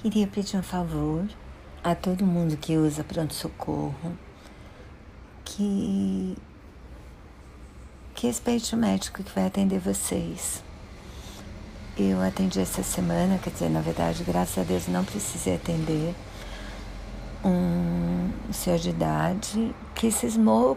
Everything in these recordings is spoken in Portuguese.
Queria pedir um favor a todo mundo que usa pronto-socorro que respeite o médico que vai atender vocês. Eu atendi essa semana, quer dizer, na verdade, graças a Deus, não precisei atender um senhor de idade que cismou,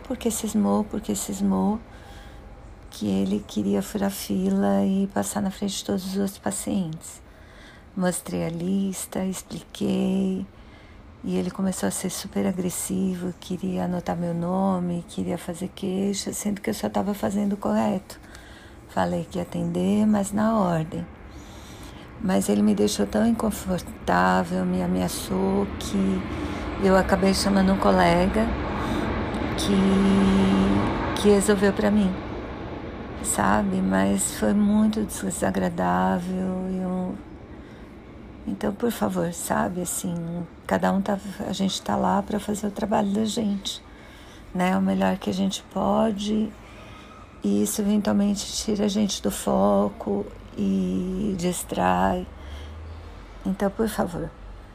que ele queria furar fila e passar na frente de todos os outros pacientes. Mostrei a lista, expliquei, e ele começou a ser super agressivo, queria anotar meu nome, queria fazer queixa, sendo que eu só estava fazendo o correto. Falei que ia atender, mas na ordem. Mas ele me deixou tão inconfortável, me ameaçou, que eu acabei chamando um colega que resolveu para mim, sabe? Mas foi muito desagradável. Então, por favor, sabe, assim, a gente tá lá para fazer o trabalho da gente, né? O melhor que a gente pode, e isso eventualmente tira a gente do foco e distrai. Então, por favor,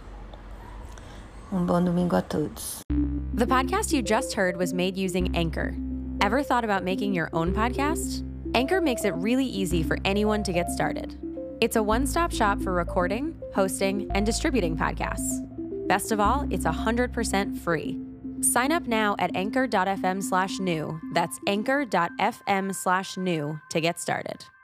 um bom domingo a todos. The podcast you just heard was made using Anchor. Ever thought about making your own podcast? Anchor makes it really easy for anyone to get started. It's a one-stop shop for recording, hosting, and distributing podcasts. Best of all, it's 100% free. Sign up now at anchor.fm/new. That's anchor.fm/new to get started.